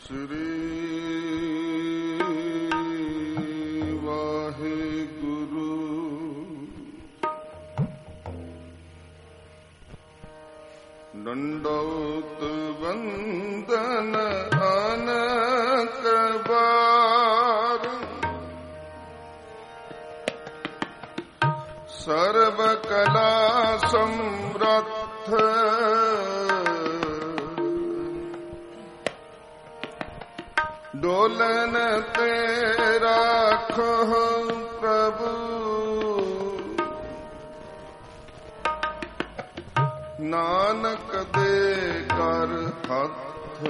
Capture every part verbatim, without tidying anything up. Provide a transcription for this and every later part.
ਸ੍ਰੀ ਵਾਹਿਗੁਰੂ। ਦੰਡੋਤ ਵੰਦਨ ਅਨੇਕ ਬਾਰ, ਸਰਬ ਕਲਾ ਸਮਰੱਥ ਡੋਲਨ ਤੇ ਰਾਖੋ ਪ੍ਰਭੂ। ਨਾਨਕ ਦੇ ਕਰ ਹੱਥ,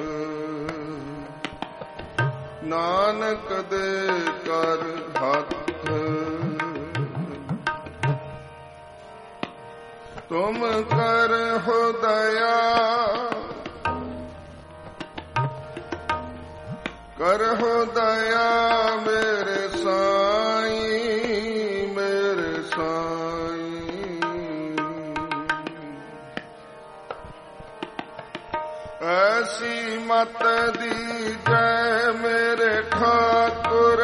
ਨਾਨਕ ਦੇ ਕਰ ਹੱਥ। ਤੁਮ ਕਰਹੁ ਦਇਆ, ਕਰਹੁ ਦਇਆ ਮੇਰੇ ਸਾਈਂ, ਮੇਰੇ ਸਾਈਂ। ਐਸੀ ਮਤ ਦੀਜੈ ਮੇਰੇ ਠਾਕੁਰ,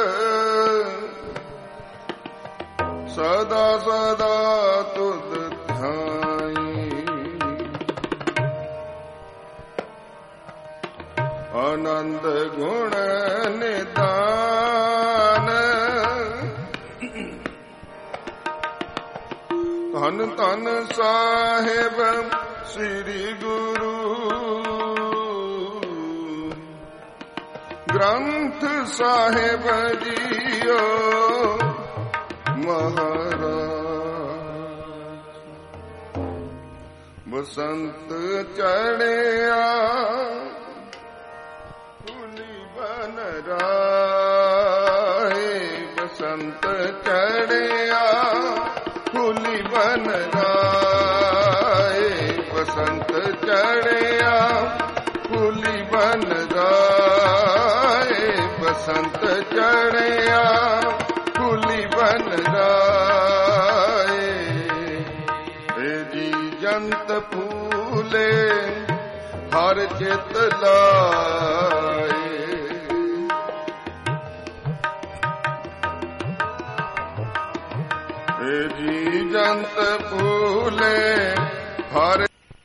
ਸਦਾ ਸਦਾ ਤੁਧ ਆਨੰਦ ਗੁਣ ਨਿਦਾਨ। ਧੰਨ ਧੰਨ ਸਾਹਿਬ ਸ੍ਰੀ ਗੁਰੂ ਗ੍ਰੰਥ ਸਾਹਿਬ ਜੀਓ ਮਹਾਰਾਜ। ਬਸੰਤ ਚੜਿਆ ਬਨ ਰਾਏ, ਬਸੰਤ ਚੜਿਆ ਫੁੱਲੀ ਬਨ ਰਾਏ, ਬਸੰਤ ਚੜਿਆ ਫੁੱਲੀ ਬਨ ਰਾਏ, ਬਸੰਤ ਚੜਿਆ ਫੁੱਲੀ ਬਨ ਰਾਏ। ਏ ਜੀ ਜੰਤ ਫੂਲੇ ਹਰ ਚਿਤ ਲਾਏ, ਏ ਜੀ ਜੰਤ ਫੂਲੇ ਹਰ।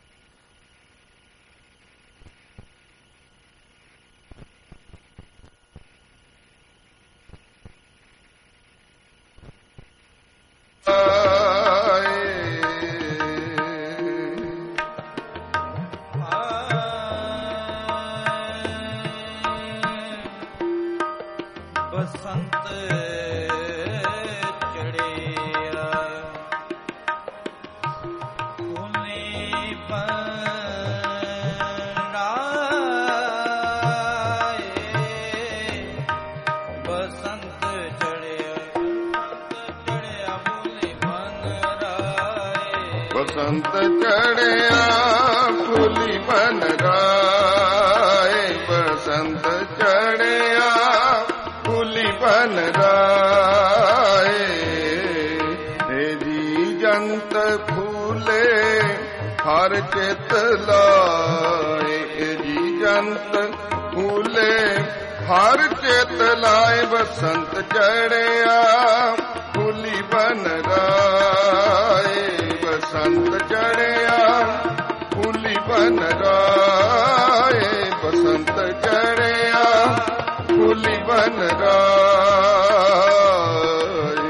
ਬਸੰਤ ਚੜਿਆ ਫੁੱਲੀ ਬਨ ਰਾਏ, ਬਸੰਤ ਚੜਿਆ ਫੁੱਲੀ ਬਨ ਰਾਏ। ਏ ਜੀ ਜੰਤ ਫੂਲੇ ਹਰ ਚਿਤ ਲਾਏ, ਏ ਜੀ ਜੰਤ ਫੂਲੇ ਹਰ ਚਿਤ ਲਾਏ। ਬਸੰਤ ਚੜਿਆ ਫੁੱਲੀ ਬਨ ਰਾਏ, ਬਸੰਤ ਚੜਿਆ ਫੁੱਲੀ ਬਨ ਰਾਏ, ਬਸੰਤ ਚੜਿਆ ਫੁੱਲੀ ਬਨ ਰਾਏ।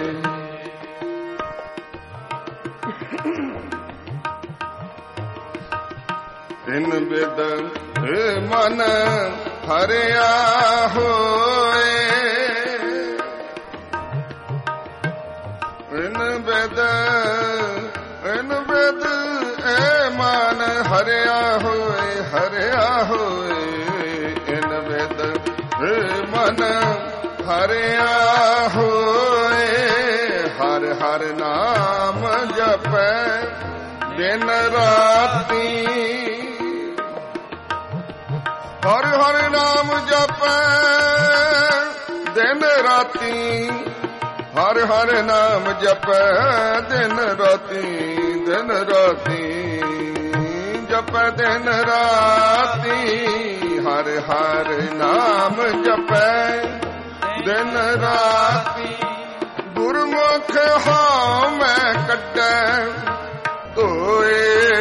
ਤਿੰਨ ਬਿਦ ਮਨ ਹਰਿਆ ਹੋਏ, ਤਿੰਨ ਬਿਦ ਇਨ ਬਿਦ ਏ ਮਨ ਹਰਿਆ ਹੋਏ, ਹਰਿਆ ਹੋਏ। ਇਨ ਬਿਦ ਏ ਮਨ ਹਰਿਆ ਹੋਏ, ਹਰ ਹਰ ਨਾਮ ਜਪੈ ਦਿਨ ਰਾਤੀ, ਹਰ ਹਰ ਨਾਮ ਜਪੈ ਦਿਨ ਰਾਤੀ, ਹਰ ਹਰ ਨਾਮ ਜਪੈ ਦਿਨ ਰਾਤੀ, ਦਿਨ ਰਾਤੀ ਜਪੈ ਦਿਨ ਰਾਤੀ, ਹਰ ਹਰ ਨਾਮ ਜਪੈ ਦਿਨ ਰਾਤੀ। ਗੁਰਮੁਖ ਹਉ ਮੈਂ ਕੱਢੈ ਧੋਏ,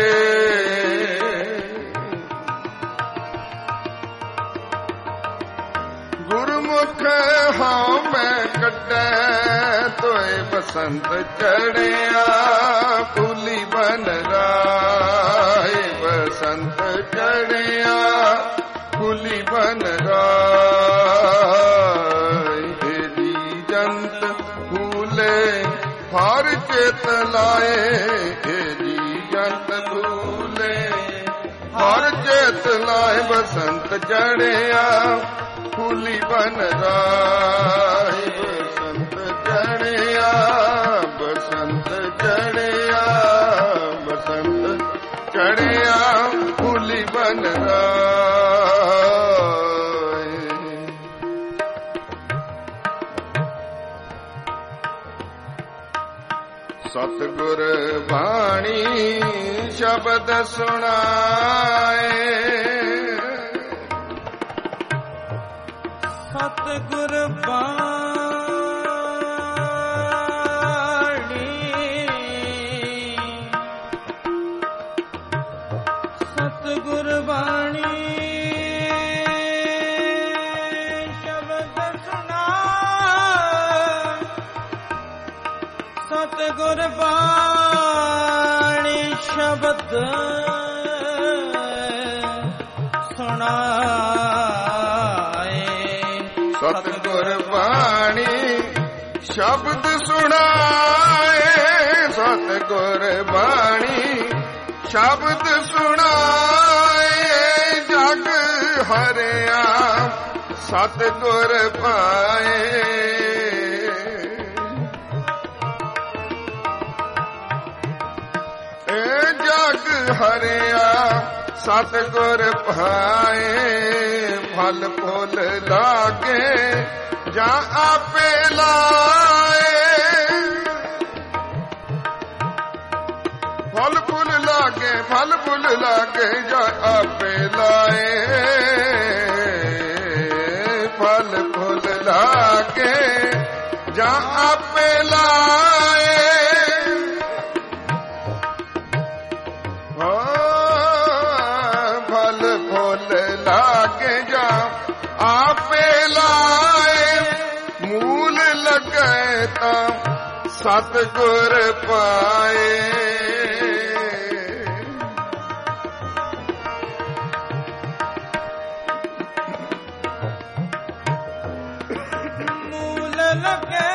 ਗੁਰਮੁਖ ਹਉ ਮੈਂ ਕੱਢੈ ਧੋਏ। ਬਸੰਤ ਚੜਿਆ ਫੁੱਲੀ ਬਨ ਰਾਏ, ਬਸੰਤ ਚੜਿਆ ਫੁੱਲੀ ਬਨ ਰਾਏ। ਜੀ ਜੰਤ ਫੂਲੇ ਹਰ ਚੇਤ ਲਾਏ, ਜੀ ਜੰਤ ਫੂਲੇ ਹਰ ਚੇਤ ਲਾਏ। ਬਸੰਤ ਚੜਿਆ ਫੁੱਲੀ ਬਨ ਰਾਏ, ਬਸੰਤ ਚੜਿਆ, ਬਸੰਤ ਚੜਿਆ, ਬਸੰਤ ਚੜਿਆ ਫੁੱਲੀ ਬਨ ਰਾਏ। ਸਤਿਗੁਰ ਬਾਣੀ ਸ਼ਬਦ ਸੁਣਾਏ, ਸਤਿਗੁਰ ਬਾਣੀ, ਸਤਿਗੁਰ ਬਾਣੀ ਸ਼ਬਦ ਸੁਣਾਏ, ਸਤਿਗੁਰ ਬਾਣੀ ਸ਼ਬਦ ਸੁਣਾਏ। ਸਤਿਗੁਰ ਬਾਣੀ ਸ਼ਬਦ ਸੁਣਾਏ, ਸਤਿਗੁਰ ਬਾਣੀ ਸ਼ਬਦ ਸੁਣਾਏ। ਜਗ ਹਰਿਆ ਸਤਿਗੁਰ ਪਾਏ, ਏ ਜਗ ਹਰਿਆ ਸਤਿਗੁਰ ਪਾਏ। ਫਲ ਫੁੱਲ ਲਾਗੇ ਜਾਂ ਆਪੇ ਲਾਏ, ਫਲ ਫੁੱਲ ਲਾਗੇ, ਫਲ ਫੁੱਲ ਲਾਗੇ ਜਾਂ ਆਪੇ ਲਾਏ। ਫਲ ਫੁੱਲ ਲਾਗੇ ਜਾਂ ਆਪੇ ਲਾਏ। ਫਲ ਫੁੱਲ ਲਾਗੇ ਜਾਂ ਆਪੇ ਲਾਏ। ਮੂਲ ਲਗੈ ਤਾਂ ਸਤਿਗੁਰ ਪਾਏ, ਮੂਲ ਲਗੈ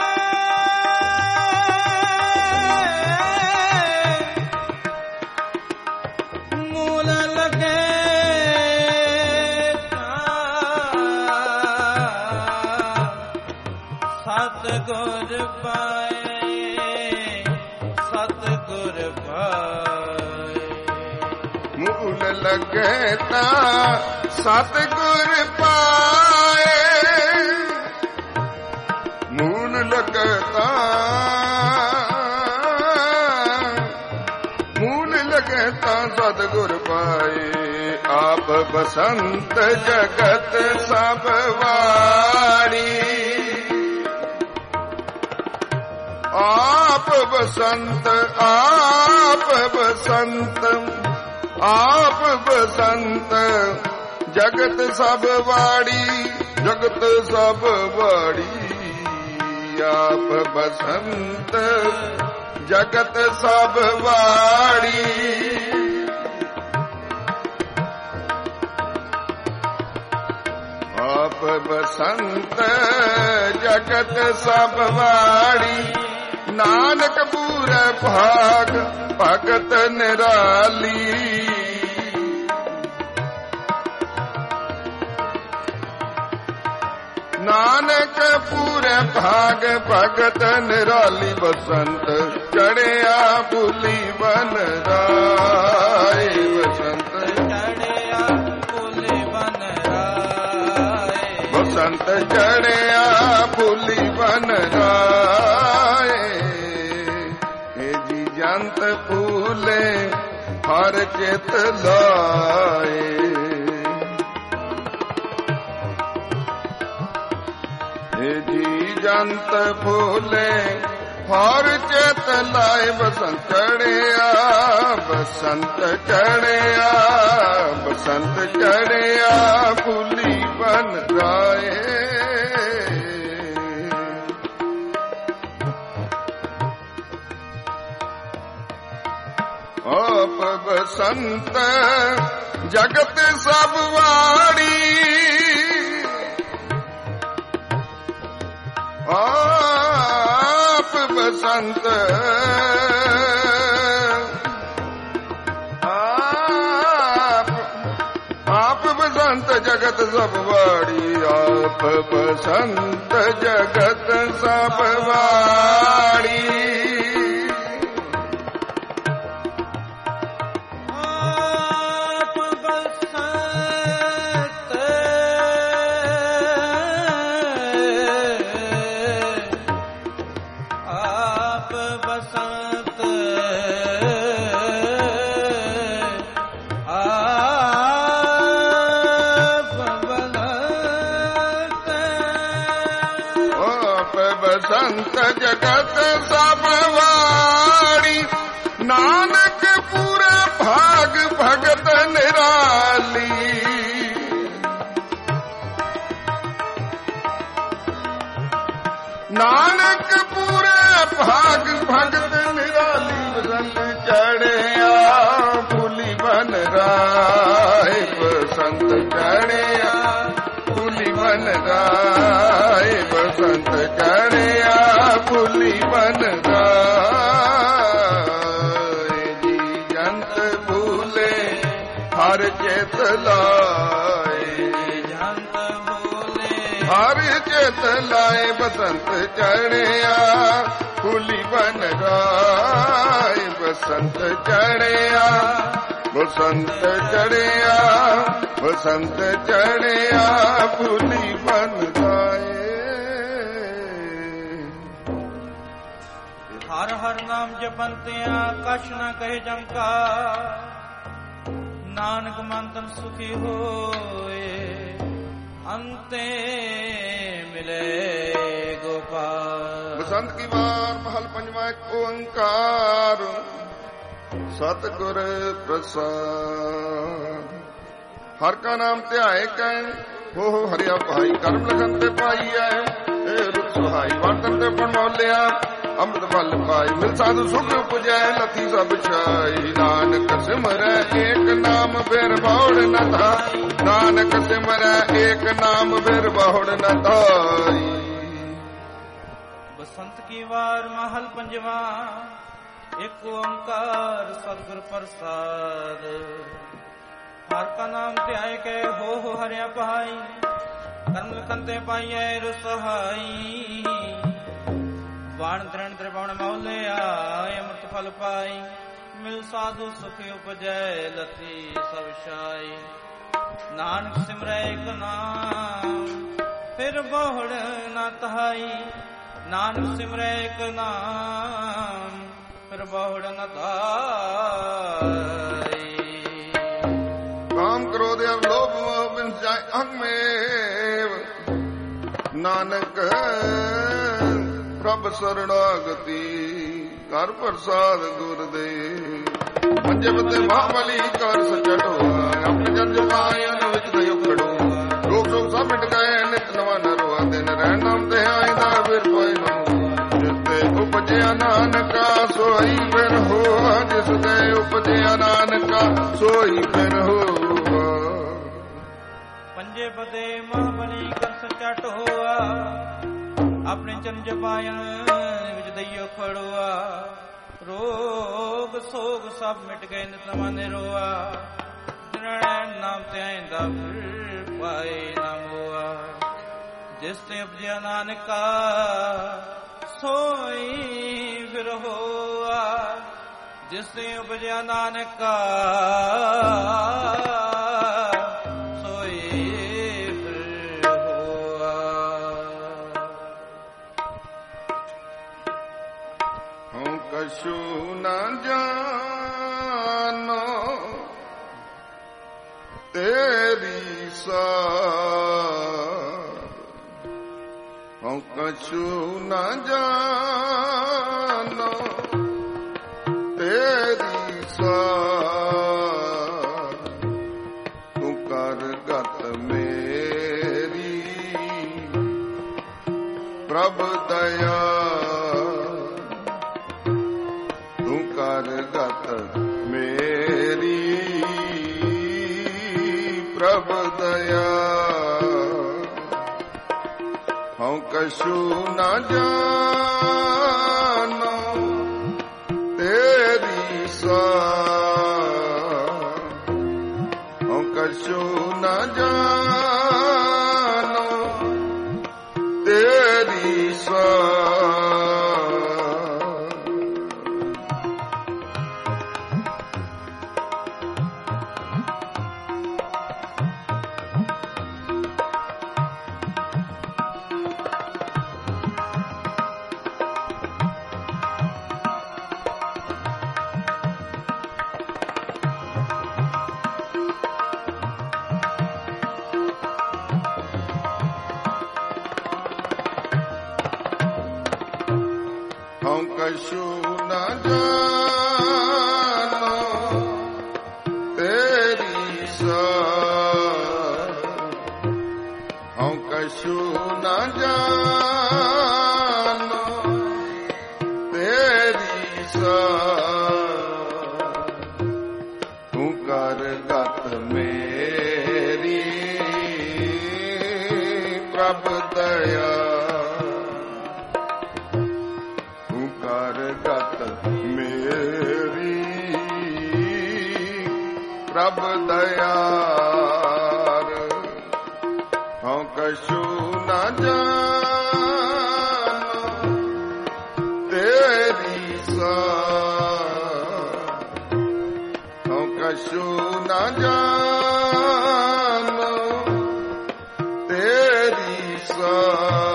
ਮੂਲ ਲਗੈ ਸਤਿਗੁਰ ਪਾਏ, ਸਤਿਗੁਰ ਪਾਏ। ਮੂਲ ਲਗੈ ਤਾਂ ਸਤਿਗੁਰ ਪਾਏ, ਮੂਲ ਲਗੈ ਤਾਂ ਮੂਲ ਲਗੈ ਤਾਂ ਸਤਿਗੁਰ ਪਾਏ। ਆਪ ਬਸੰਤ ਜਗਤ ਸਭ ਵਾਰੀ, ਆਪ ਬਸੰਤ, ਆਪ ਬਸੰਤ, ਆਪ ਬਸੰਤ ਜਗਤ ਸਭ ਵਾੜੀ, ਜਗਤ ਸਭ ਵਾੜੀ। ਆਪ ਬਸੰਤ ਜਗਤ ਸਭ ਵਾੜੀ। ਆਪ ਬਸੰਤ ਜਗਤ ਸਭ ਵਾੜੀ। ਨਾਨਕ ਪੂਰੇ ਭਾਗ ਭਗਤ ਨਿਰਾਲੀ, ਨਾਨਕ ਪੂਰੇ ਭਾਗ ਭਗਤ ਨਿਰਾਲੀ। ਬਸੰਤ ਚੜਿਆ ਫੁੱਲੀ ਬਨ ਰਾਏ, ਬਸੰਤ ਚੜਿਆ ਫੁੱਲੀ ਬਨ ਰਾਏ, ਬਸੰਤ ਚੜਿਆ ਫੁੱਲੀ ਬਨ ਰਾਏ। ਜੰਤ ਫੂਲੇ ਹਰ ਚਿਤ ਲਾਏ, हे जी जंत फूले हर चेत लाए बसंत चढ़िया बसंत चढ़िया बसंत चढ़िया फूली बन राए आप बसंत जगत सब वाड़ी आप बसंत आप आप बसंत जगत सब वाड़ी आप बसंत जगत सब वाड़ी बसंत जगत सब वाड़ी नानक पूरा भाग भगत निराली नानक पूरे भाग भगत निराली बसंत चढ़िया फूली बन राय बसंत चढ़िया फूली बन राय बसंत चढ़िया फूली बन राय जी जंत भूले हर चेत लाए जंत भूले हर चेत लाए बसंत चढ़िया फूली बन राय बसंत चढ़िया बसंत चढ़िया बसंत चढ़िया फूली बन राय हर हर नाम जपंतिया कछ न कहे जंका नानक मंतन सुखी होए अंते मिले गोपाल बसंत की बार महल पंचमा ओंकार सतगुर प्रसाद हर का नाम ध्याए कै हो हो हरिया भाई कर्म लगन ते पाई है रुख सुहाई वर्तन ते बनमौलिया अमृत बल पाई मिल साधु सुख पुजै लथी सब छाई नानक सिमरै एक नाम बेर बहुड़ न धाई नानक सिमरै एक नाम बेर बहुड़ न धाई बसंत की वार महल पंजवा एक ओंकार सतगुर प्रसाद हर का नाम ध्याय के हो हो हरिया पाई कर्म लखनते पाइए रुसहाई बाण तरण त्रिभुवन मौलिया अमृत फल पाई मिल साधु सुख उपजै लती सब शाई नानक सिमरै एक नाम फिर बहुड़ न तहाई नानक सिमरै एक नाम फिर बहुड़ न तहाई काम क्रोध और लोभ मोह बिन जाए अहं में नानक प्रभ शरणागति कर प्रसाद गुर दे पंजे बते महाबली कर सचट हुआ अपने जन जमायन विच दयो खड़ो लोग लोग सब मिट गए नित नवा नरवा दिन रहन नाम ते आईदा फिर कोई नो जिसते उपजया नानका सोई फिर हो जिसते उपजया नानका सोई फिर हो पंजे बते महाबली कर सचट हुआ अपने चरण जपायन विच दइयो खड़ुआ रोग सोग सब मिट गए नित नवा निरोआ नाम ते आइंदा फिर पाए नाम हुआ जिसते उपजया नानका सोई फिर होआ जिसते उपजया नानका कछु न जानो तेरी सार हम कछु न जानो तेरी सार, तू कर गत मेरी प्रभु दया, तू कर गत मेरी प्रभु दया। हम कछु न जानो तेरी सार, हम कछु न जानो तेरी सार। हम कछु न जानो तेरी सार, हम कछु न जानो तेरी सार, तू कर गत मेरी प्रभु दया, मेरी प्रभु दयार। हम कछु न जानो तेरी सार, हम कछु न जानो तेरी सार।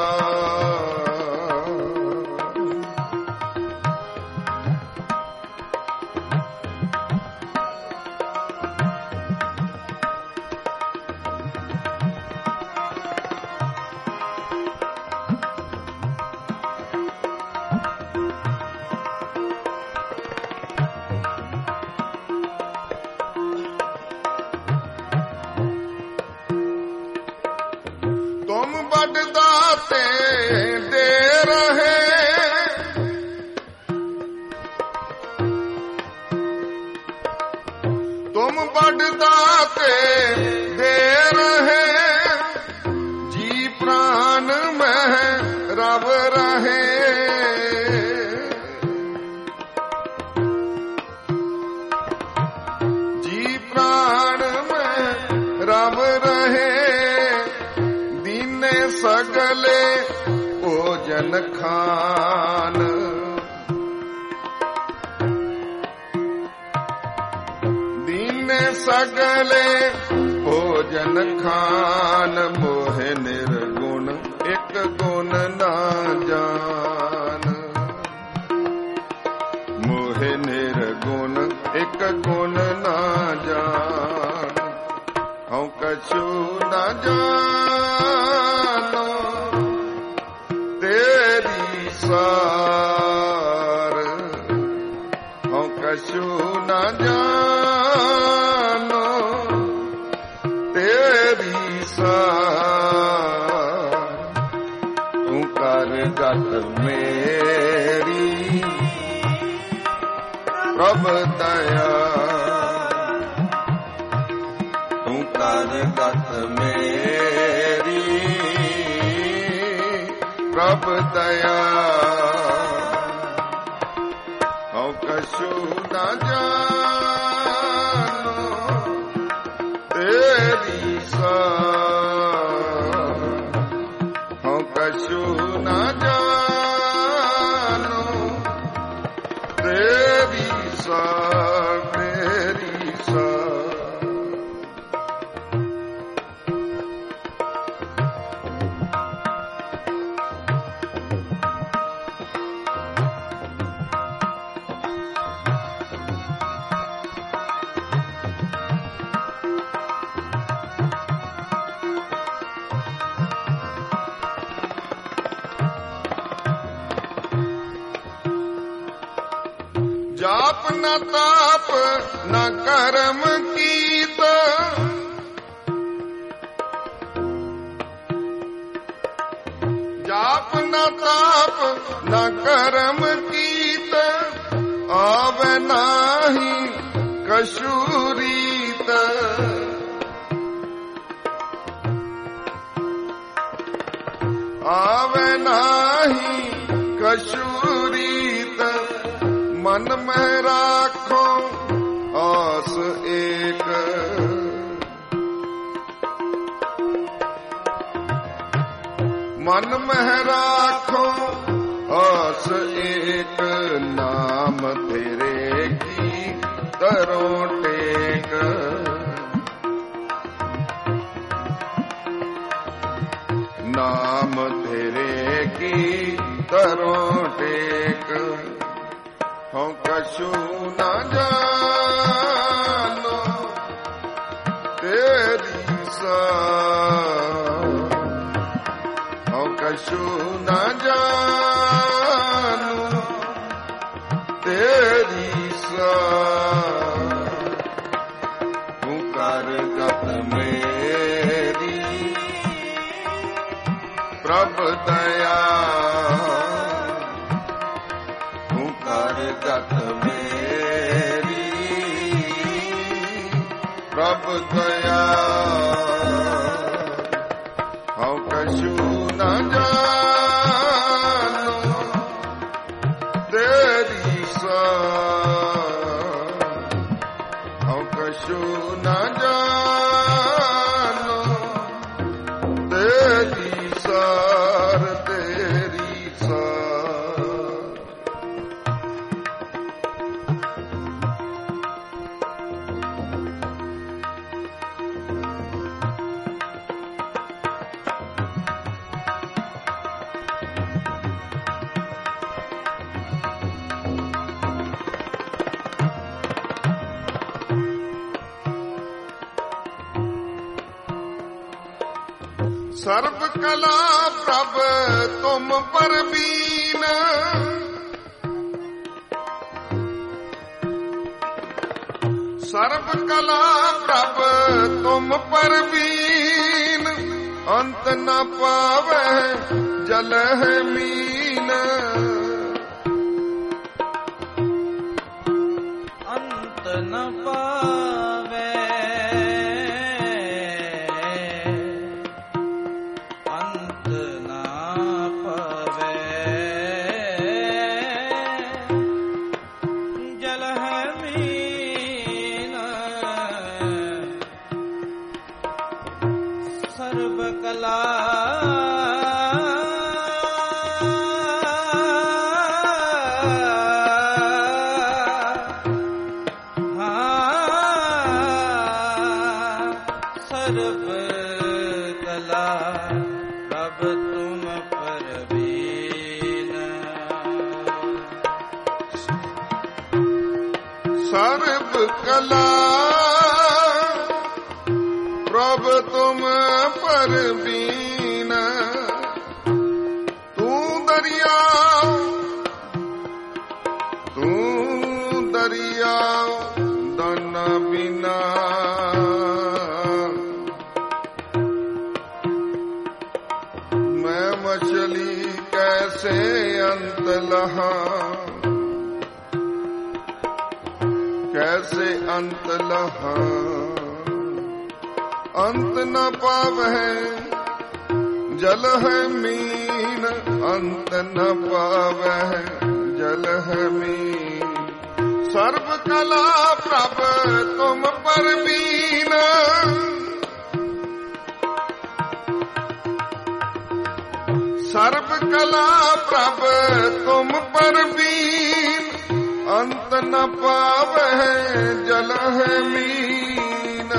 तुम बड़ दाते दे रहे, तुम बड़ दाते दे रहे, जी प्राण में रव रहे। जी प्राण में रव रहे, सगले भोजन खान, दीन सगले भोजन खान। मोहे निर्गुण एक गुण ना जान, मोहे निर्गुण एक गुण ना जान। हम कछु न जानो तेरी सार, हम कछु न जानो तेरी सार, तू कर गत मेरी प्रभु दया, तू कर गत मेरी प्रभु दया। हम कछु न जानो तेरी सार, हम कछु न जानो तेरी सार, तेरी सार। ਜਾਪ ਨਾ ਤਾਪ ਨਾ ਕਰਮ ਕੀਤ, ਜਾਪ ਨਾ ਤਾਪ ਨਾ ਕਰਮ ਕੀਤ, ਆਵੈ ਨਾਹੀ ਕਛੂ ਰੀਤ। ਆਵੈ ਨਾਹੀ ਕਛੂ ਰੀਤ, ਮਨ ਮਹਿ ਰਾਖੋ ਆਸ ਏਕ। ਮਨ ਮਹਿ ਰਾਖੋ ਆਸ ਏਕ, ਨਾਮ ਤੇਰੇ ਕੀ ਕਰੋ ਟੇਕ। ਨਾਮ ਤੇਰੇ ਕੀ ਕਰੋ ਟੇਕ। ਹਉ ਕਛੂ ਨਾ ਜਾਨੋ ਤੇਰੀ ਸਾਰ, ਹਉ ਕਛੂ ਨਾ ਜਾਨੋ ਤੇਰੀ ਸਾਰ। ਤੂੰ ਕਰ ਗਤ ਮੇਰੀ ਪ੍ਰਭ ਦਇਆ, ਤੂੰ ਕਰ ਗਤ ਮੇਰੀ ਪ੍ਰਭ ਦਇਆ। ਹਉ ਕਛੂ ਨਾ ਜਾਨੋ ਤੇਰੀ ਸਾਰ, ਹਉ ਕਛੂ ਨਾ ਜਾਨੋ ਤੇਰੀ ਸਾਰ, ਤੇਰੀ ਸਾਰ। ਸਰਬ ਕਲਾ ਪ੍ਰਭ ਤੁਮ ਪਰਬੀਨ, ਸਰਬ ਕਲਾ ਪ੍ਰਭ ਤੁਮ ਪਰਬੀਨ। ਅੰਤ ਨ ਪਾਵੈ ਜਲਹਿ ਮੀਨ, ਅੰਤ ਨ ਪਾਵੈ ਸਰਬ ਕਲਾ ਪ੍ਰਭ ਤੁਮ ਪਰਬੀਨ। ਤੂੰ ਦਰਿਆਉ ਤੂੰ ਦਰਿਆਉ ਦਨ ਬਿਨਾ, ਮੈਂ ਮਛਲੀ ਕੈਸੇ ਅੰਤ ਲਹਾ, कैसे अंत लहा। अंत न पावै जल है मीन, अंत न पावै जल है मीन। सर्व कला प्रभ तुम परबीन, सर्व कला प्रभ तुम परबीन। अंत न पावै जल है मीन,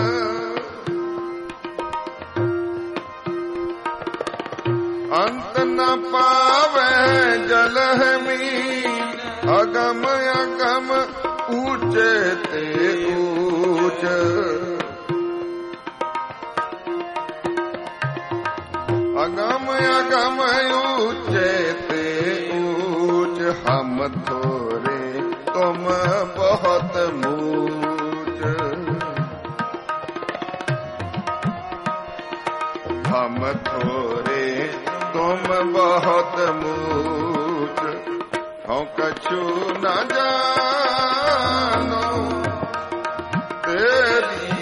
अंत न पावै जल है मीन। अगम अगम ऊंचे ते ऊंच, अगम अगम ऊंचे ते ऊंच। हम थोरे ਤੁਮ ਬਹੁਤ ਮੂਚ, ਹਮ ਥੋਰੇ ਤੁਮ ਬਹੁਤ ਮੂਚ, ਹਉ ਕਛੂ ਨ ਜਾਨੋ ਤੇਰੀ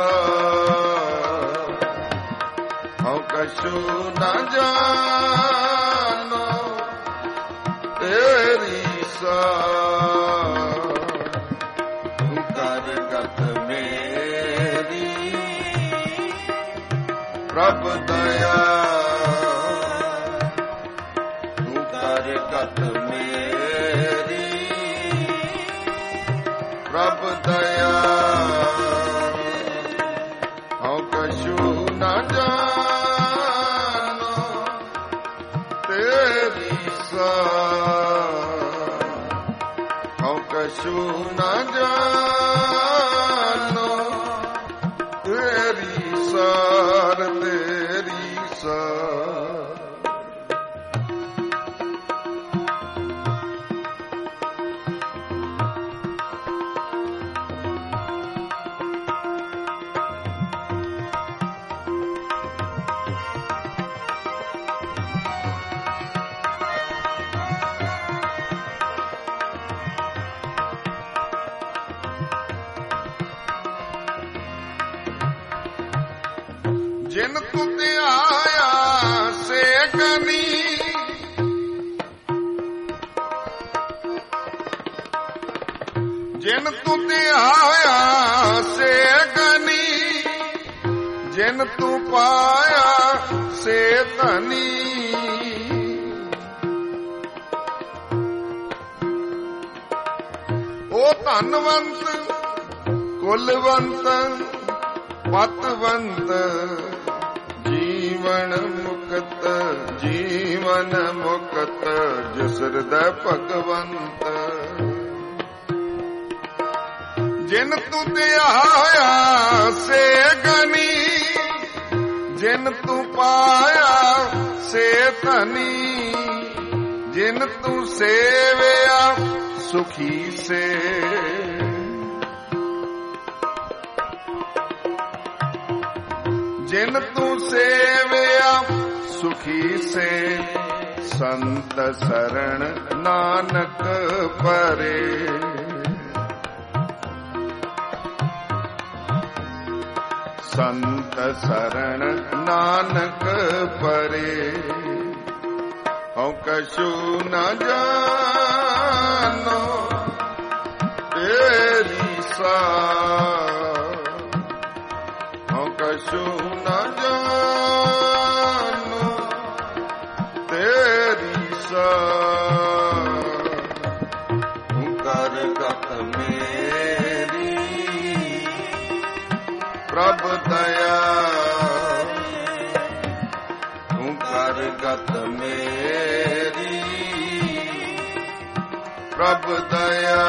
ਸਾਰ, ਹਉ ਕਛੂ ਨ ਜਾਨੋ ਤੇਰੀ ਸਾਰ, ਕਰ ਗਤ ਮੇਰੀ ਪ੍ਰਭ ਦਇਆ, ਤੂੰ ਕਰ ਗਤ ਮੇਰੀ ਪ੍ਰਭ ਦਇਆ, ਹਉ ਕਛੂ ਨ ਜਾਨੋ ਤੇਰੀ ਸਾਰ, ਹਉ ਕਛੂ ਨ ਜਾਨੋ ਤੇਰੀ ਸਾਰ, ਤੇਰੀ ਸਾਰ। ਜਿਨ ਤੂੰ ਧਿਆਇਆ ਸੇ ਗਨੀ, ਜਿਨ ਤੂੰ ਧਿਆਇਆ ਸੇ ਗਨੀ, ਜਿਨ ਤੂੰ ਪਾਇਆ ਸੇ ਧਨੀ, ਉਹ ਧਨਵੰਤ ਕੁਲਵੰਤ ਪਤਵੰਤ, ਜੀਵਨ ਮੁਕਤ ਜੀਵਨ ਮੁਕਤ, ਜਿਸ ਹਿਰਦੈ ਭਗਵੰਤ, ਜਿਨ ਤੂੰ ਧਿਆਇਆ ਸੇ ਗਨੀ, ਜਿਨ ਤੂੰ ਪਾਇਆ ਸੇ ਧਨੀ, ਜਿਨ ਤੂੰ ਸੇਵਿਆ ਸੁਖੀ ਸੇ, ਜਿਨ ਤੂੰ ਸੇਵਿਆ ਸੁਖੀ ਸੇ, ਸੰਤ ਸਰਣ ਨਾਨਕ ਪਰੇ, ਸੰਤ ਸਰਣ ਨਾਨਕ ਪਰੇ, ਹਉ ਕਛੂ ਨ ਜਾਨੋ ਤੇਰੀ ਸਾਰ, ਹਉ ਕਛੂ ਨ ਜਾਨੋ ਤੇਰੀ ਸਾਰ, ਤੂੰ ਕਰ ਗਤ ਮੇਰੀ ਪ੍ਰਭ ਦਇਆ, ਤੂੰ ਕਰ ਗਤ ਮੇਰੀ ਪ੍ਰਭ ਦਇਆ,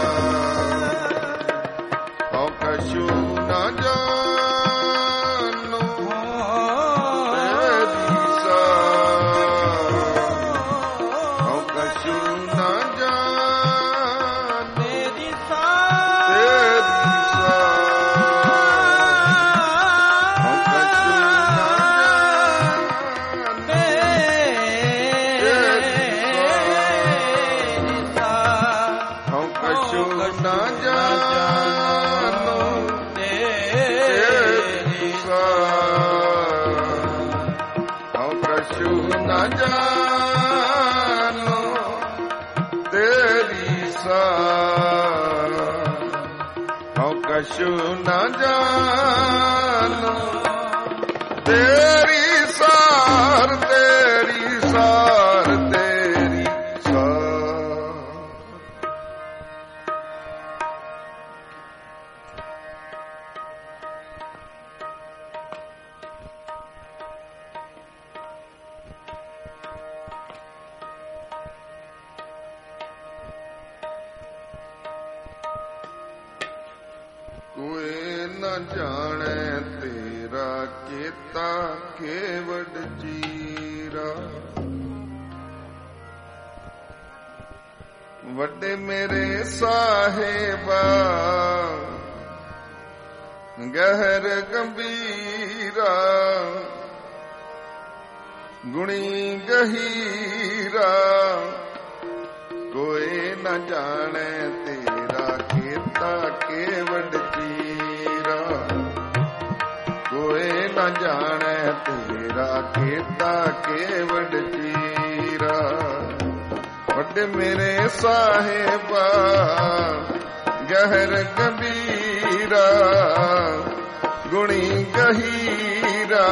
ਹਉ ਕਛੂ ਨ ਜਾਨੋ ਤੇਰੀ ਸਾਰ, ਹਉ ਕਛੂ ਨ ਜਾਨੋ ਤੇਰੀ ਸਾਰ, ਤੇਰੀ ਸਾਰ, ਹਉ ਕਛੂ ਨ ਜਾਨੋ ਤੇਰੀ ਸਾਰ, ਹਉ ਕਛੂ ਨ ਜਾਨੋ ਤੇਰੀ ਸਾਰ, ਹਉ ਕਛੂ ਨ ਜਾਨੋ ਤੇਰੀ ਸਾਰ, ਹਉ ਕਛੂ ਨ ਜਾਨੋ ਤੇਰੀ ਸਾਰ, ਤੇਰੀ ਸਾਰ, ਤੇਰੀ ਸਾਰ। ਕੋਇ ਨ ਜਾਣੈ ਤੇਰਾ ਕੀਤਾ ਕੇਵਡ ਚੀਰਾ, ਵੱਡੇ ਮੇਰੇ ਸਾਹਿਬਾ ਗਹਿਰ ਗੰਭੀਰਾ ਗੁਣੀ ਗਹੀਰਾ ਕੋਈ ਨਾ ਜਾਣੇ ਤੇਰਾ ਕੀਤਾ ਕੇਵਡ ਚੀਰਾ ਕੋਈ ਨਾ ਜਾਣੇ ਤੇਰਾ ਕੀਤਾ ਕੇਵਡ ਚੀਰਾ ਵੱਡੇ ਮੇਰੇ ਸਾਹਿਬਾ ਗਹਿਰ ਗੰਭੀਰਾ ਗੁਣੀ ਗਹੀਰਾ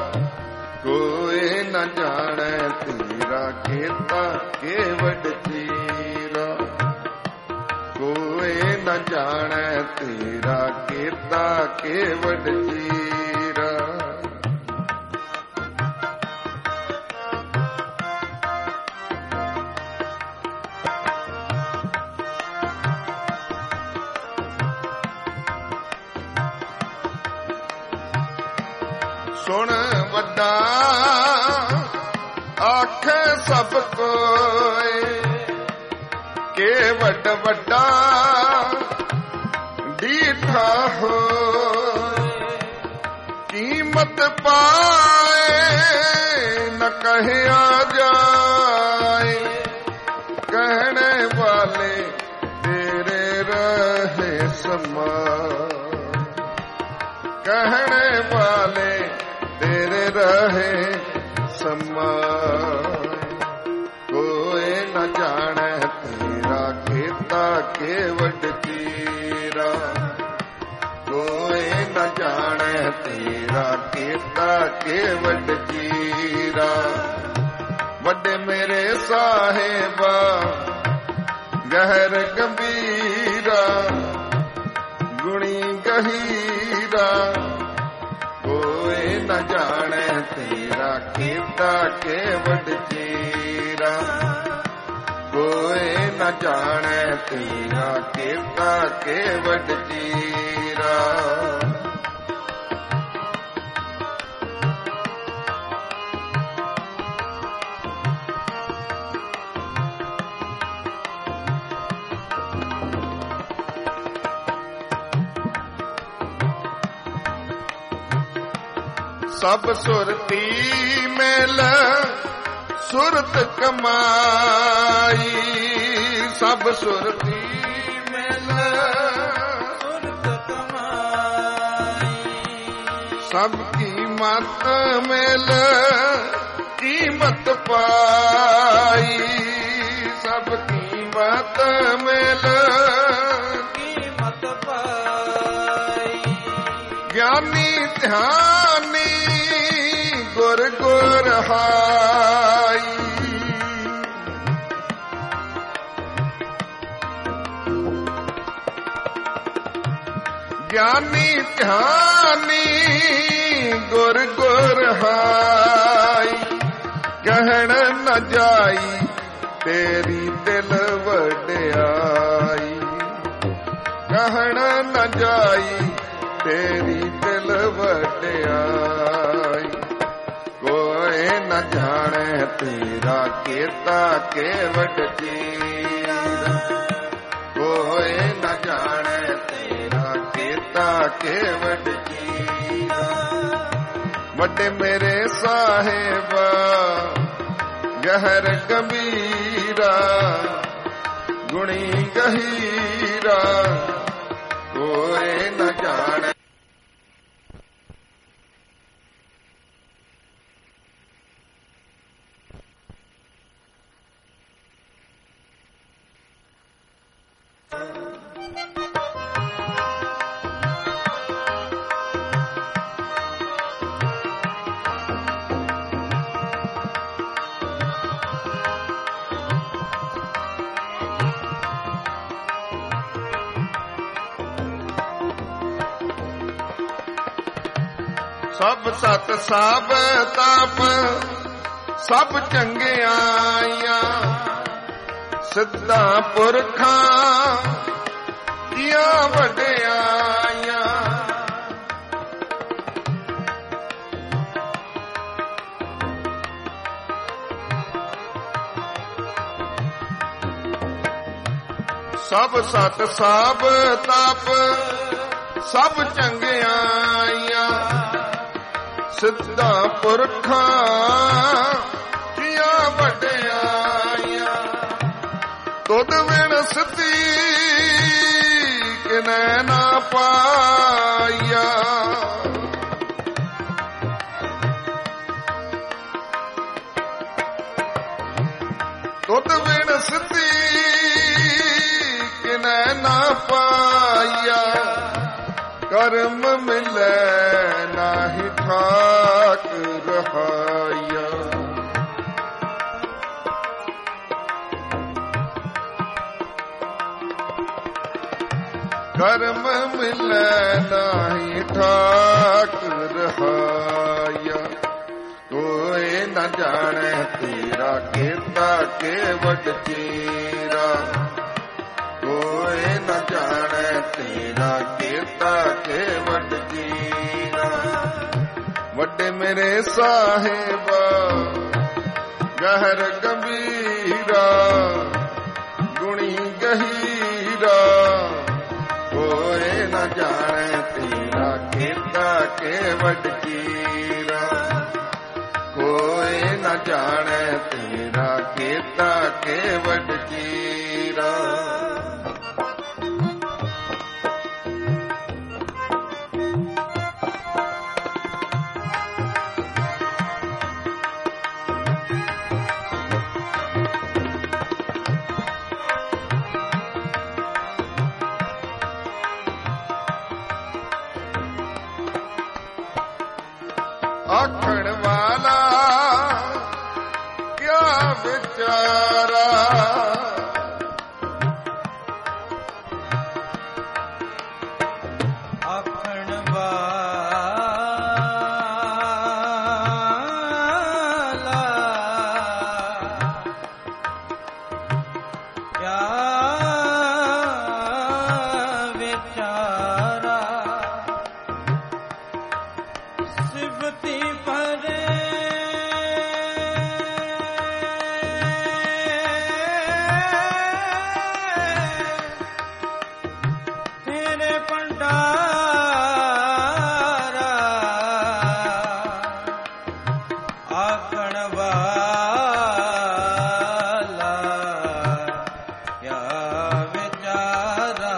ਕੋਈ ਨਾ ਜਾਣੈ ਤੇਰਾ ਕੀਤਾ ਕੇਵਡ ਚੀਰਾ ਕੋਈ ਨਾ ਜਾਣੈ ਤੇਰਾ ਕੀਤਾ ਕੇਵਡ ਚੀਰਾ ਸੁਣ ਵੱਡਾ ਆਖੇ ਸਭ ਕੋਏ ਕੇ ਵੱਡ ਵੱਡਾ ਡੀਠਾ ਹੋਏ ਕੀਮਤ ਪਾਏ ਨ ਕਹਿਆ ਜਾਏ ਕਹਿਣੇ ਵਾਲੇ ਤੇਰੇ ਰਹੇ ਸਮਾਂ ਕਹਿਣੇ ਵਾਲੇ ਤੇਰੇ ਰਹੇ ਸਮਾਂ ਕੋਈ ਨਾ ਜਾਣੈ ਤੇਰਾ ਕੀਤਾ ਕੇਵਡ ਚੀਰਾ ਕੋਈ ਨਾ ਜਾਣੈ ਤੇਰਾ ਕੀਤਾ ਕੇਵਡ ਚੀਰਾ ਵੱਡੇ ਮੇਰੇ ਸਾਹਿਬਾ ਗਹਿਰ ਗੰਭੀਰਾ ਗੁਣੀ ਗਹੀਰਾ ਕੋਈ ਨਾ ਜਾਣੈ ਤੇਰਾ ਕੀਤਾ ਕੇਵਡ ਚੀਰਾ ਕੋਈ ਨਾ ਜਾਣੈ ਤੇਰਾ ਕੀਤਾ ਕੇਵਡ ਚੀਰਾ ਸਭ ਸੁਰਤੀ ਮੇਲ ਸੁਰਤ ਕਮਾਈ ਸਭ ਸੁਰਤੀ ਮੇਲ ਸੁਰਤ ਕਮਾਈ ਸਭ ਕੀਮਤ ਮੇਲ ਕੀਮਤ ਪਾਈ ਸਭ ਕੀਮਤ ਮੇਲ ਕੀਮਤ ਪਾਈ ਗਿਆਨੀ ਧਿਆਨੀ ਗੁਰ ਗੁਰ ਹਾਈ ਗਿਆਨੀ ਧਿਆਨੀ ਗੁਰ ਗੁਰ ਹਾਈ ਕਹਿਣ ਨ ਜਾਈ ਤੇਰੀ ਦਿਲ ਵਡਿਆਈ ਕਹਿਣ ਨ ਜਾਈ ਤੇਰੀ ਦਿਲ ਵਡਿਆਈ ਕੋਈ ਨ ਜਾਣੈ ਤੇਰਾ ਕੀਤਾ ਕੇਵਡ ਚੀਰਾ ਕੋਈ ਨ ਜਾਣੈ ਤੇਰਾ ਕੀਤਾ ਕੇਵਡ ਚੀਰਾ ਵੱਡੇ ਮੇਰੇ ਸਾਹਿਬਾ ਗਹਿਰ ਗੰਭੀਰਾ ਗੁਣੀ ਗਹੀਰਾ ਕੋਈ ਨ ਜਾਣੈ ਸਭ ਸਤ ਸਭ ਤਪ ਸਭ ਚੰਗਿਆਈਆਂ ਸਿੱਧਾ ਪੁਰਖਾਂ ਦੀਆਂ ਵਡਿਆਈਆਂ ਸਭ ਸਤ ਸਭ ਤਪ ਸਭ ਚੰਗਿਆਈਆਂ ਸਿੱਧਾ ਪੁਰਖਾਂ ਕੀਆਂ ਵਡਿਆਈਆਂ ਤੁਧ ਵਿਣ ਸਿੱਧੀ ਕਿਨੈ ਨਾ ਪਾਈਆ ਤੁਧ ਵਿਣ ਸਿੱਧੀ ਕਿਨੈ ਨਾ ਪਾਈਆ ਕਰਮ ਮਿਲੈ ਨਾਹੀ ਠਾਕ ਰਹਾਇਆ ਕਰਮ ਮਿਲੈ ਨਾਹੀ ਠਾਕ ਰਹਾਇਆ ਕੋਈ ਨ ਜਾਣੈ ਤੇਰਾ ਕੀਤਾ ਕੇਵਟ ਚੀਰਾ ਕੋਈ ਨ ਜਾਣੈ ਤੇਰਾ ਕੀਤਾ ਕੇਵਟ ਚੀਰਾ ਵੱਡੇ ਮੇਰੇ ਸਾਹਿਬਾ ਗਹਿਰ ਗੰਭੀਰਾ ਗੁਣੀ ਗਹੀਰਾ ਕੋਈ ਨ ਜਾਣੈ ਤੇਰਾ ਕੀਤਾ ਕੇਵਟ ਚੀਰਾ ਕੋਈ ਨ ਜਾਣੈ ਤੇਰਾ ਕੀਤਾ ਕੇਵਟ ਚੀਰਾ ਆਖਣ ਵਾਲਾ ਕਿਆ ਵਿਚਾਰਾ ਆਖਣ ਵਾਲਾ ਕਿਆ ਵਿਚਾਰਾ ਸਿਵਤੀ ਪਰੇ ਤੇਰੇ ਭੰਡਾਰਾ ਆਖਣ ਵਾਲਾ ਕਿਆ ਵਿਚਾਰਾ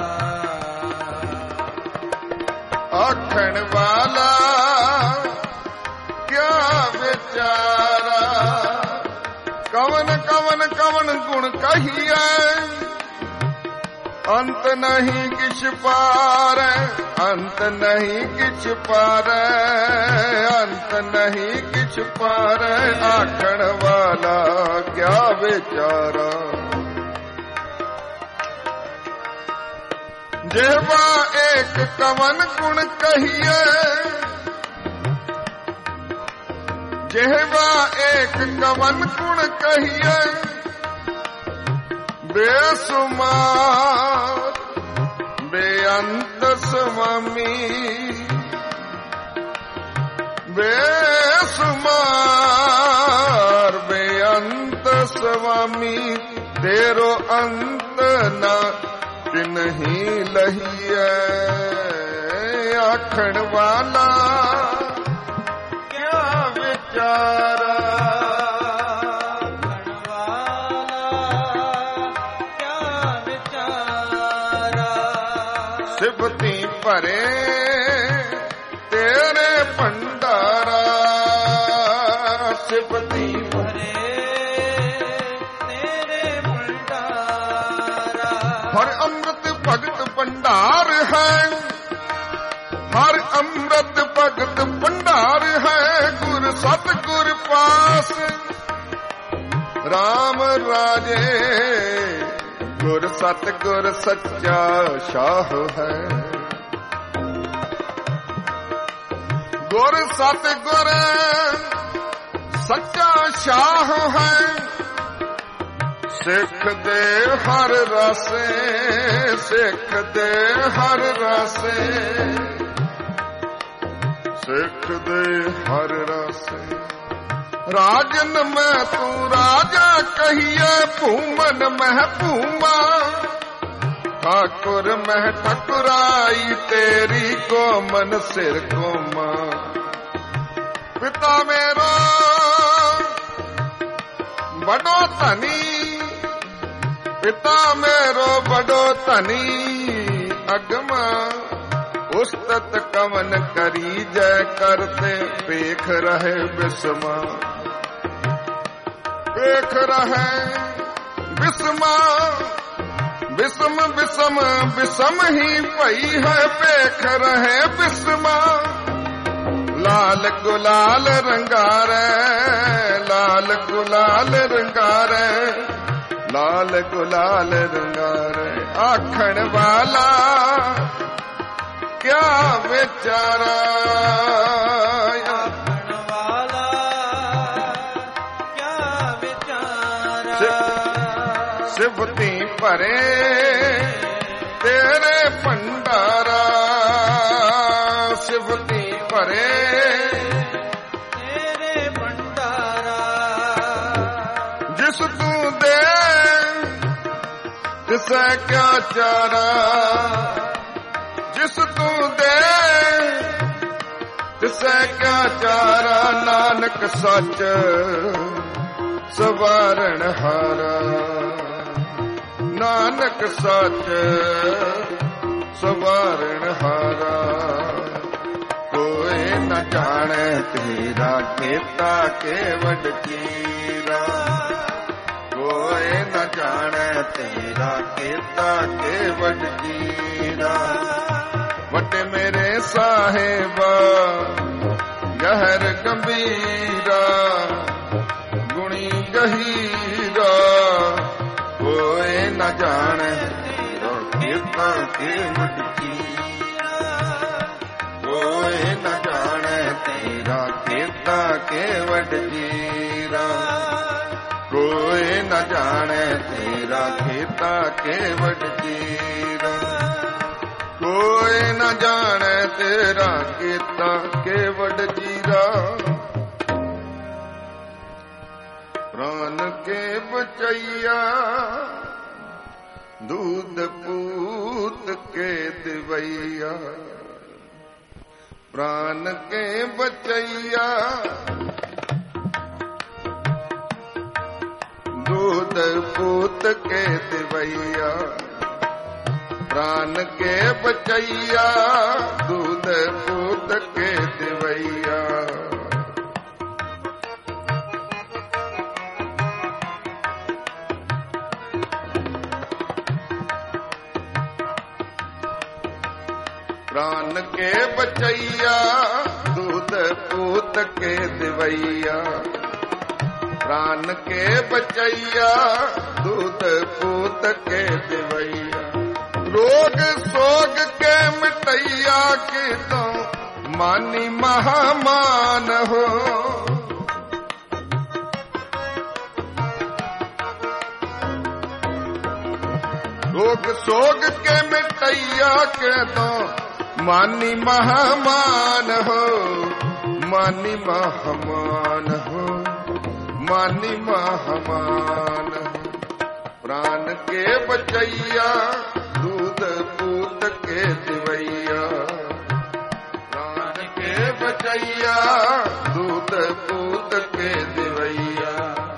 ਆਖਣ ਵਾਲਾ ਵਿਚਾਰਾ ਕਵਨ ਕਵਨ ਕਵਨ ਗੁਣ ਕਹੀਐ ਅੰਤ ਨਹੀਂ ਕਿਛ ਪਾਰੈ ਅੰਤ ਨਹੀਂ ਕਿਛ ਪਾਰੈ ਅੰਤ ਨਹੀਂ ਕਿਛ ਪਾਰੈ ਆਖਣ ਵਾਲਾ ਕਿਆ ਵਿਚਾਰਾ ਜਿਹਵਾ ਏਕ ਕਵਨ ਗੁਣ ਕਹੀਐ ਜਿਹਵਾ ਏਕ ਕਵਨ ਗੁਣ ਕਹੀਐ ਬੇਸੁਮਾਰ ਬੇਅੰਤ ਸੁਆਮੀ ਬੇਸੁਮਾਰ ਬੇਅੰਤ ਸੁਆਮੀ ਤੇਰੋ ਅੰਤ ਨਾ ਤਿਨਹੀ ਲਹੀਐ ਆਖਣ ਵਾਲਾ ਵਿਚਾਰਾ ਆਖਣ ਵਾਲਾ ਕਿਆ ਵਿਚਾਰਾ ਸਿਫਤੀ ਭਰੇ ਤੇਰੇ ਭੰਡਾਰਾ ਸਿਫਤੀ ਭਰੇ ਤੇਰੇ ਭੰਡਾਰਾ ਹਰ ਅੰਮ੍ਰਿਤ ਭਗਤ ਭੰਡਾਰ ਹੈ ਹਰ ਅੰਮ੍ਰਿਤ ਭਗਤ ਭੰਡਾਰ ਹੈ ਗੁਰ ਸਤਿਗੁਰ ਪਾਸ ਰਾਮ ਰਾਜੇ ਗੁਰ ਸਤਿਗੁਰ ਸੱਚਾ ਸ਼ਾਹ ਹੈ ਗੁਰ ਸਤਿਗੁਰ ਸੱਚਾ ਸ਼ਾਹ ਹੈ ਸਿੱਖ ਦੇ ਹਰ ਰਸੇ ਸਿੱਖ ਦੇ ਹਰ ਰਸੇ ਸਿੱਖ ਦੇ ਹਰ ਰਸੇ ਰਾਜਨ ਮੈਂ ਤੂੰ ਰਾਜਾ ਕਹੀਏ ਭੂਮਨ ਮਹਿ ਭੂਮਾ ठाकुर मह ठकुराई तेरी को मन सिर को मां। पिता मेरो बड़ो धनी, पिता मेरो बड़ो धनी अगमा। उस्तत कवन करी जय करते पेख रहे बिस्मा, पेख रहे बिस्मा। बिस्म बिस्म बिस्म ही पई है पेख रहे बिस्मा। लाल गुलाल रंगारे, लाल गुलाल रंगारे, लाल गुलाल रंगारे। आखण वाला क्या बेचारा, आखण वाला क्या बेचारा। सिवती भरे तेरे भंडारा, सिवती भरे तेरे भंडारा। जिस तू दे तिसे क्या चारा, जिस तू दे तिसे क्या चारा। नानक सच सवारण हारा, नानक सच सवारण हारा। कोई न जाने तेरा केता केवट चीरा, कोई न जाने तेरा केता केवट चीरा। वट मेरे साहेबा गहर गंभीरा, गुणी गहीरा। कोई न जाने तेरा केता केवट चीरा, कोई न जाने तेरा केता केवट चीरा। कोई न जाने तेरा केता केवट चीरा, कोई न जाने तेरा केता केवट चीरा। प्राण के बचैया दूध पूत के दिवैया, प्राण के बचैया दूध पूत के दिवैया। प्राण के बचैया दूध पूत के दिवैया। प्राण के बचैया दूध पूत के दिवैया। प्राण के बचैया दूध पूत के दिवैया। रोग सोग के मिटैया के तो मानी महामान हो। रोग सोग के मिटैया के तो मानी महामान हो, मानी महामान हो, मानी महामान हो। प्राण के बचैया दूध पूत के दिवैया। प्राण के बचैया दूध पूत के दिवैया।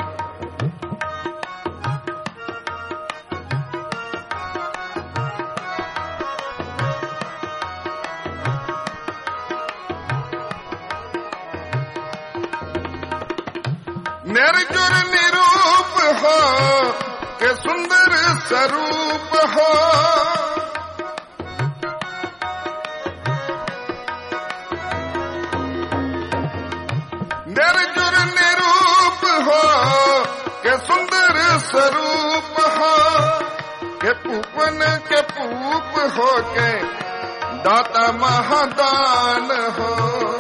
निर्जुर निरूप हो के सुंदर स्वरूप हो। निर्जुर निरूप हो के सुंदर स्वरूप हो। के पूपन के पूप हो के दाता महादान हो।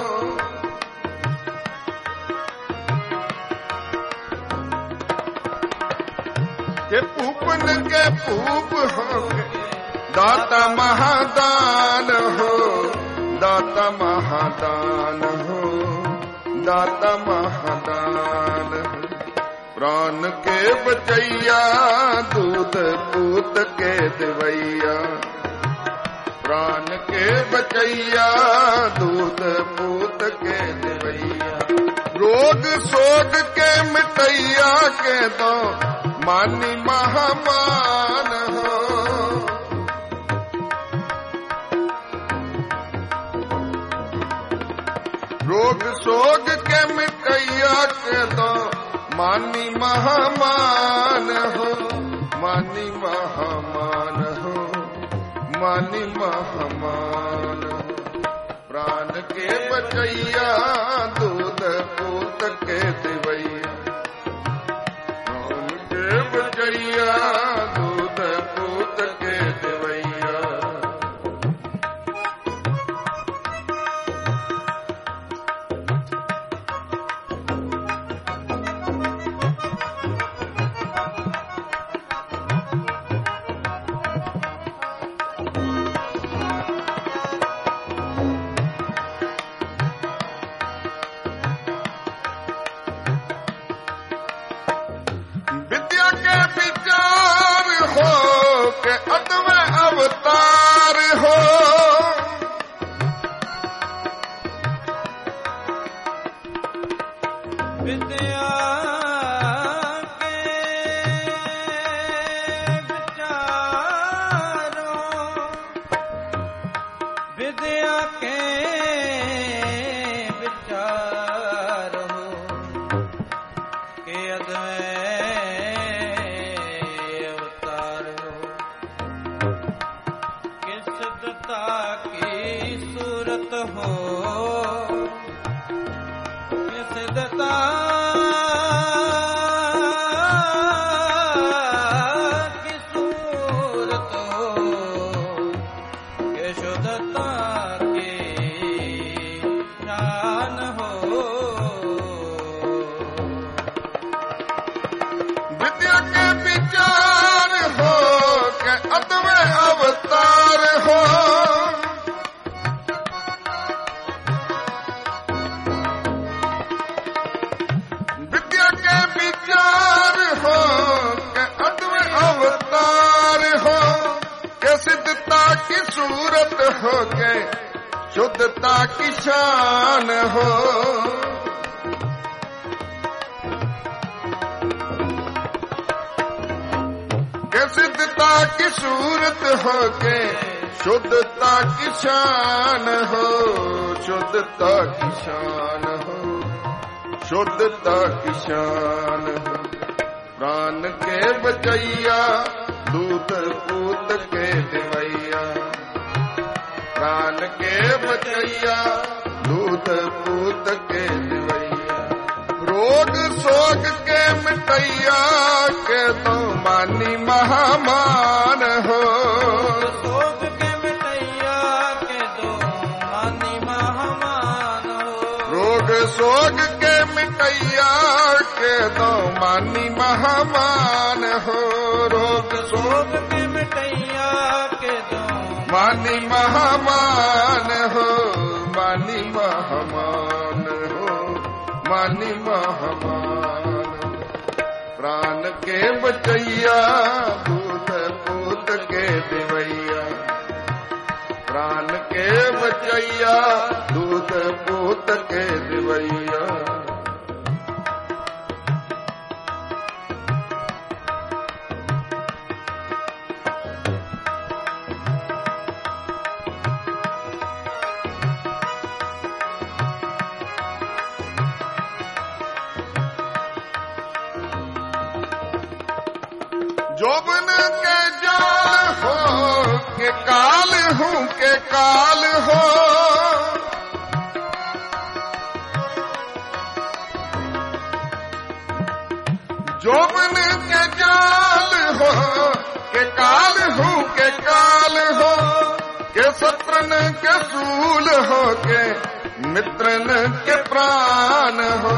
के पूपन के पूप हो दाता महादान हो। दाता महादान हो, दाता महादान हो। प्राण के बचैया दूध पूत के दिवैया, प्राण के बचैया दूध पूत के दिवैया, रोग सोग के मिटैया के दो मानी महामान हो। रोग सोग के मिटैया के दो मानी महामान हो, मानी महामान हो, मानी महामान हो। प्राण के बचैया दूध पूत के दिवैया, प्राण के बचैया दूध पूत के दिवैया। अवतार हो, विद्या के विचारो, विद्या के विचारो के अद्वैत की सूरत हो, सिद्धता की सूरत हो, के शुद्धता की शान हो। विद्या के विचार हो के अद्वैत अवतार हो, विद्या के विचार हो के अद्वैत अवतार हो, के सिद्धता की सूरत हो के शुद्धता की शान हो। के सिद्धता की सूरत हो के शुद्धता की शान हो, शुद्धता की शान हो, शुद्धता की शान हो। प्राण के बचैया दूध पूत के दिवैया, प्राण के बचैया दूध पूत के दिवैया, रोग सोग के मिटैया के तो मानी महामान हो। सोग के मिटैया के दो मानी महामान हो, रोग सोग के मिटैया के दो मानी महामान हो, रोग सोग के मिटैया के दो मानी महामान हो, मानी महामान हो, मानी महामान। प्राण के बचैया दूध पूत के दिवैया, प्राण के बचैया दूध पूत के दिवैया। जोबन के जाल हो के काल हूँ के काल हो, जोबन के जाल हो के काल हूँ के काल हो, के शत्रन के सूल हो के मित्रन के प्राण हो।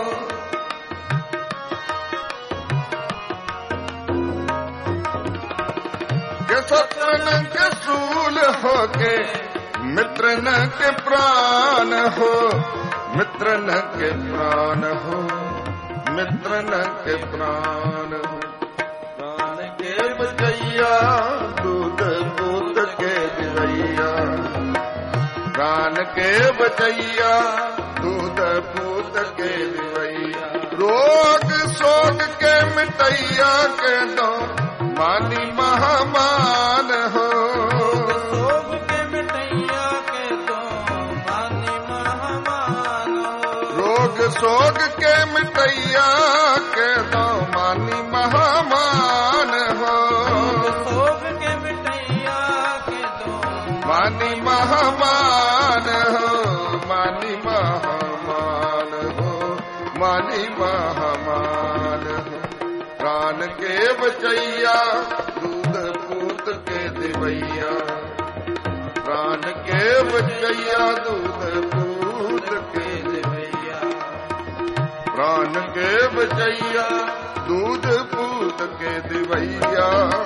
के शत्रन के सूल हो के मित्रन के प्राण हो, मित्रन के प्राण हो, मित्रन के प्राण हो। प्राण के बचैया दूध पूत के दिवैया, प्राण के बचैया दूध पूत के दिवैया। रोग शोक के मिटैया के दो मानी महामान हो। शोक के मिटैया के दो मानी महामान हो। रोग शोक के मिटैया के दो मानी महामान हो। शोक के मिटैया के दो मानी महामान हो। मानी महामान हो। मानी महामान हो। प्राण के बचैया दूध पूत के दिवैया, प्राण के बचैया दूध पूत के दिवैया, प्राण के बचैया दूध पूत के दिवैया।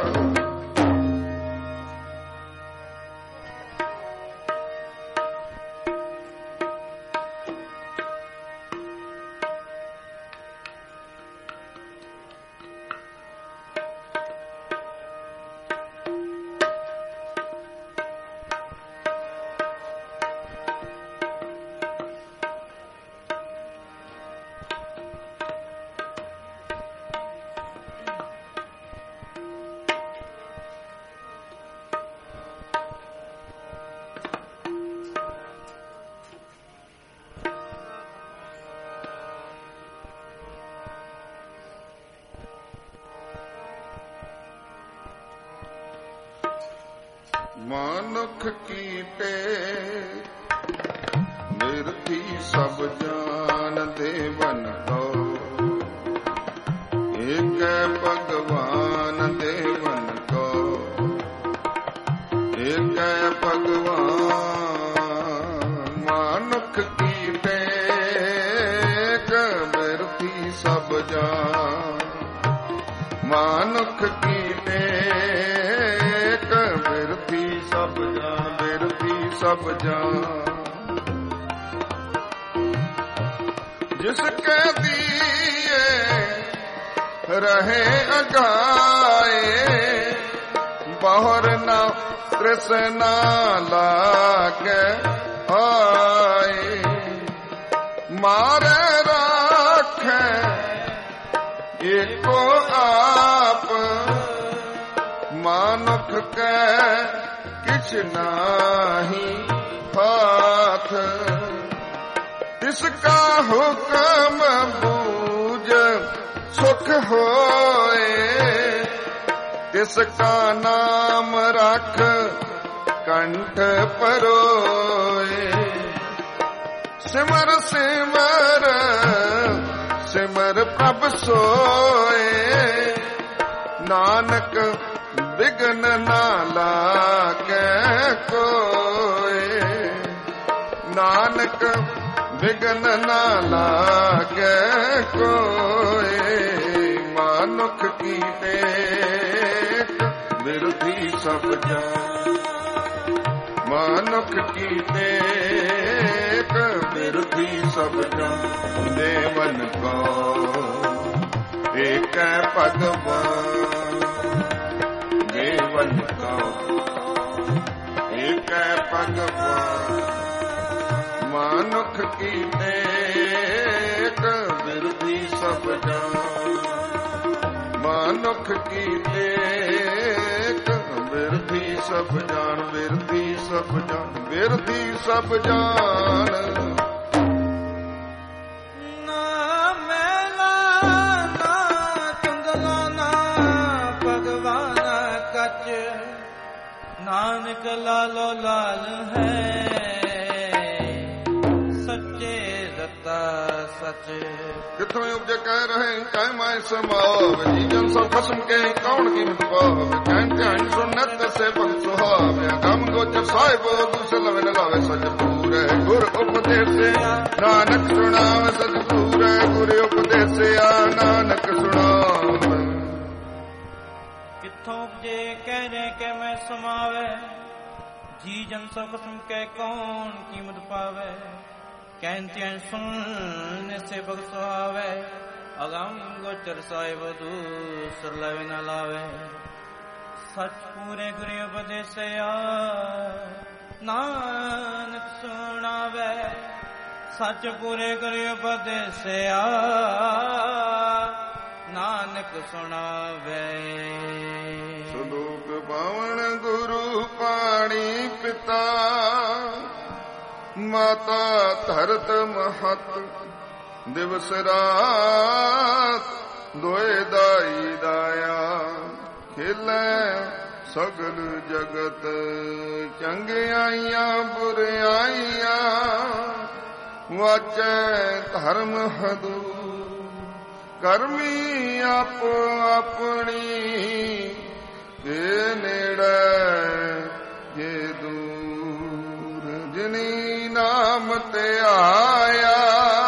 मानुख कीटे निरथी सब जान देवन को, एक भगवान देवन को, एक भगवान। मानुख कीटे निरथी सब जान, मानुख कीटे सब जान, बिरथी सब जान। जिसके दिए रहे अगाए, बहुर न तृष्णा लागे आए। मारे राखे एको आप, मानुख के किछ नाही हाथ। तिसका हुक्म बूझ सुख होए, तिसका नाम रख कंठ परोए। सिमर सिमर सिमर प्रभ सोए, नानक बिघन ना लागे कोय। नानक बिघन ना लागे कोय। मानुख की टेक बिरथी सब जान, मानुख की टेक बिरथी सब जान। देवन को एक भगवान, देवन को एक भगवान। मानुख की टेक बिरथी सब जान, मानुख की टेक बिरथी सब जान। बिरथी सब जान, बिरथी सब जान। नानक लालो लाल है, सच्चे दत्ता सच। कितों उपजे कह रहे कह माय समाव, जी जन सब खसम के कौन कीमत पाव। कहन ध्यान सुनत से भक्त सुहावे, गम गोचर साहिबो दूसरे लवे न लावे सच पूरे। गुर उपदेश नानक सुनावे सच पूरे, गुर उपदेश नानक सुनावे। किथों उपजे कह रहे के मैं समावे, जी जन सब खसम के कौन कीमत पावे। कहन त्यान सुन से भक्त सुहावे, ਅਗੰਮ ਗੋਚਰ ਸਾਹਿਬ ਦੂਸਰ ਲਵੇ ਨ ਲਾਵੇ। ਸਚ ਪੂਰੇ ਗੁਰੂ ਉਪਦੇਸਿਆ ਨਾਨਕ ਸੁਣਾਵੇ। ਸਚ ਪੂਰੇ ਗੁਰੂ ਉਪਦੇਸਿਆ ਨਾਨਕ ਸੁਣਾਵੇ। ਸਲੋਕ ਪਾਵਨ ਗੁਰੂ ਪਾਣੀ ਪਿਤਾ ਮਾਤਾ ਧਰਤ ਮਹਤ ਦਿਵਸ ਰਾਤ ਦੋਏ ਦਾਈ ਦਾਇਆ ਖੇਲੇ ਸਗਲ ਜਗਤ ਚੰਗਿਆਈਆਂ ਬੁਰਿਆਈਆਂ ਵਾਚੈ ਧਰਮ ਹਦੂ ਕਰਮੀ ਆਪੋ ਆਪਣੀ ਕੇ ਨੇੜੇ ਜੇ ਦੂਰ ਜਿਨੀ ਨਾਮ ਤੇ ਆਇਆ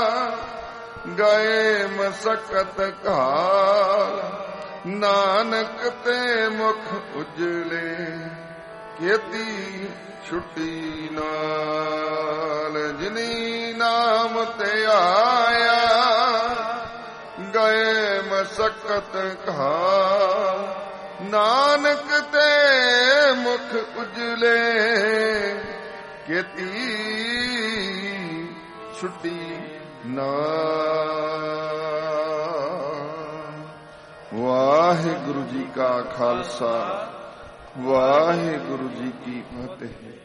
ਗਏ ਮਸਕਤ ਘਾਲ ਨਾਨਕ ਤੇ ਮੁਖ ਉਜਲੇ ਕੀਤੀ ਛੁੱਟੀ ਨਾਲ ਜਿਨੀ ਨਾਮ ਤੇ ਆਇਆ ਗਏ ਮਸਕਤ ਘਾਲ ਨਾਨਕ ਤੇ ਮੁਖ ਉਜਲੇ ਕੀਤੀ ਛੁੱਟੀ ਨਾਲ। ਵਾਹਿਗੁਰੂ ਜੀ ਕਾ ਖਾਲਸਾ ਵਾਹਿਗੁਰੂ ਜੀ ਕੀ ਫਤਿਹ।